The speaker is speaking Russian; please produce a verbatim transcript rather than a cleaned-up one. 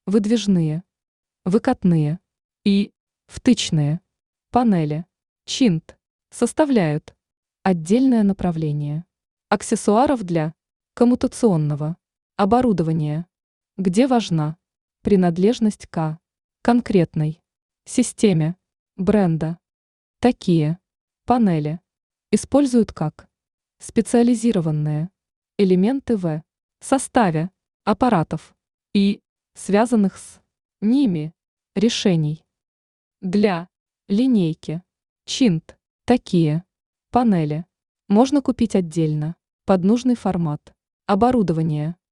выдвижные, выкатные и втычные панели Чинт составляют отдельное направление аксессуаров для коммутационного оборудования, где важна принадлежность к конкретной системе бренда. Такие панели используют как специализированные элементы в составе аппаратов и связанных с ними решений. Для линейки Чинт такие панели можно купить отдельно под нужный формат оборудования.